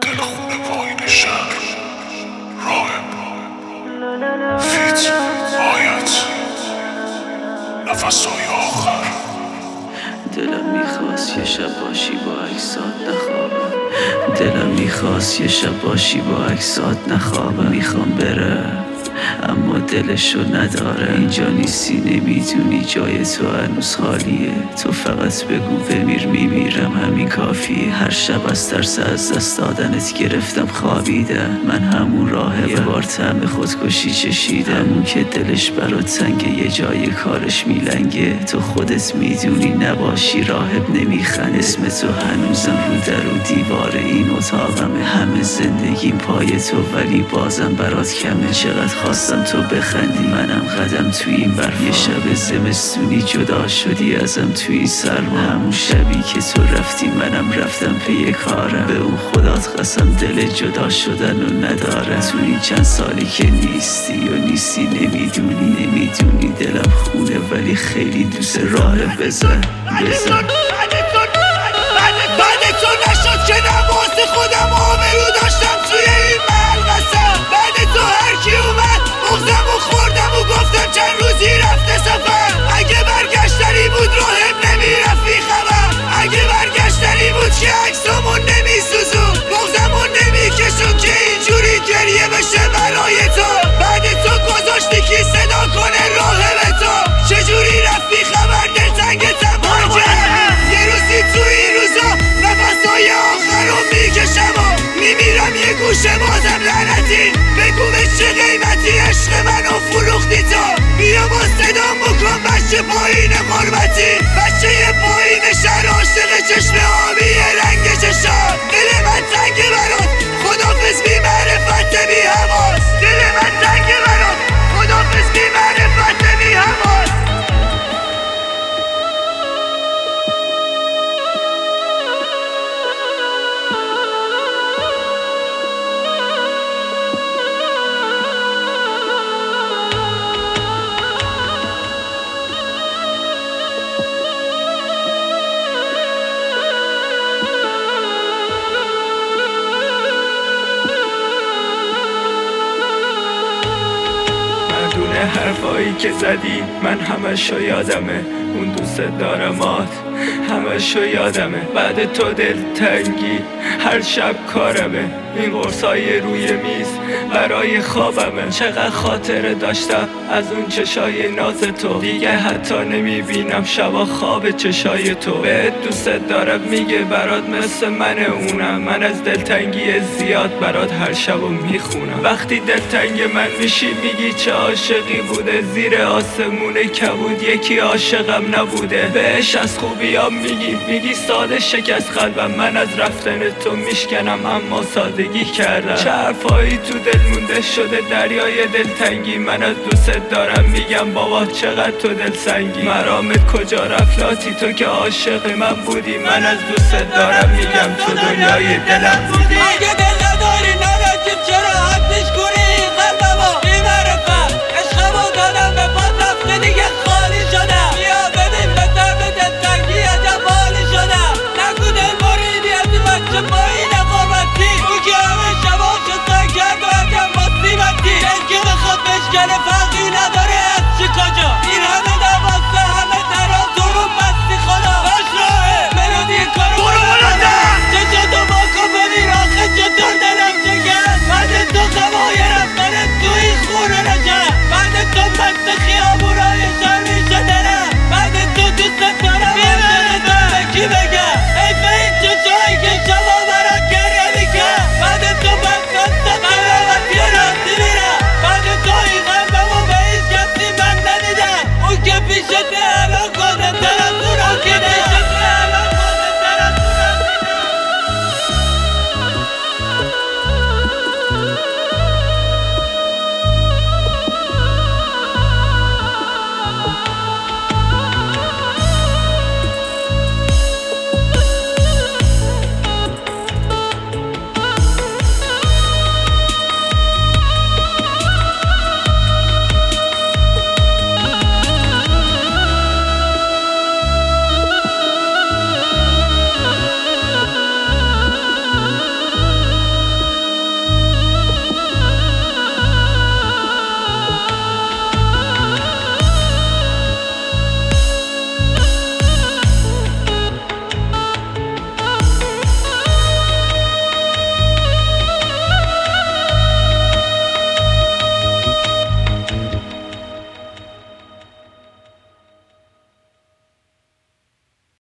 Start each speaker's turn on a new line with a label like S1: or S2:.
S1: دل خونه پایین شهر راهب فیت آیت نفسهای آخر.
S2: دلم میخواست یه شب باشی با عکسات نخوابم. دلم میخواست یه شب باشی با عکسات نخوابم. میخوام برم اما دلشو نداره. اینجا نیستی نمیدونی جای تو هنوز خالیه. تو فقط بگو بمیر میمیرم همین کافیه. هر شب از ترس از دست دادنت گرفتم خوابیدم. من همون راهبه یه بار طعم خودکشی چشیدم. همون که دلش برات تنگه یه جای کارش میلنگه. تو خودت میدونی نباشی راهب نمیخند. اسم تو هنوزم رو در و دیوار این اتاقمه. همه زندگیم پای تو ولی بازم برات کمه. چقدر خواستم تو بخندی منم قدم توی این برفا. یه شب زمستونی جدا شدی ازم توی این سرما. همون شبی که تو رفتی منم رفتم پی کارم. به اون خدات قسم دل جدا شدن رو ندارم. تو این چند سالی که نیستی نمیدونی دلم خونه ولی خیلی دوست راه بزن.
S3: بعد تو نشد که نماز خودم آبرو داشتم توی این ملبسه. بعد تو هر کی اومد مغزمو خوردم و گفتم چند روزی رفته سفر. اگه برگشتنی بود راهب نمیرفت بی خبر. اگه برگشتنی بود که عکسامون نمیسوزون مغزمون نمیکشون که اینجوری گریه بشه برای تو. بعد تو گذاشتی کی صدا کنه راهب تو. چجوری رفت بی خبر دلتنگتم باجه. یه روزی تو این روزا نفسهای آخر رو میکشم و میمیرم یه گوشه بازم لعنتی. بگو به چه قیمتی عشق منو فروختی تو. بیا با صدام بکن بچه پایین غربتی. بچه پایین شهر عاشق چشم آبی رنگ چشام. دل من تنگه برات خدافظ بی معرفت بی حواس. دل من تنگه برات خدافظ بی معرفت بی حواس.
S4: حرفایی که زدی من همشو یادمه. اون دوست دارمات همشو یادمه. بعد تو دلتنگی هر شب کارمه. این قرصای روی میز برای خوابمه. چقدر خاطره داشتم از اون چشای ناز تو. دیگه حتی نمیبینم شبا خواب چشای تو. بهت دوست دارم میگه برات مثل من اونم. من از دلتنگی زیاد برات هر شبو میخونم. وقتی دلتنگ من میشی میگی چه عاشقی بوده. زیر آسمون کبود یکی عاشقم نبوده. بهش از خوبیام میگی ساده شکست قلبم. من از رفتن تو میشکنم اما سادگی کردم. چه حرفایی تو دل مونده شده دریای دلتنگی. من از دوست دارم میگم بابا چقدر تو دل سنگی. مرامت کجا رفلاتی تو که عاشق من بودی. من از دوست دارم میگم تو دنیای دلم بودی.
S3: اگه دل نداری نباشیم چرا حدش کنی قلبمو بی معرفت. عشقمو دادم به پات رفته دیگه خالی شدم. بیا ببین به درد دلتنگی عجب حالی شدم. نگو دل بریدی از این بچه پایین غربتی. او که همه شباشو سنگ کرد و عجب مصیبتی. دل که بخواد بشکنه فرقی نداره.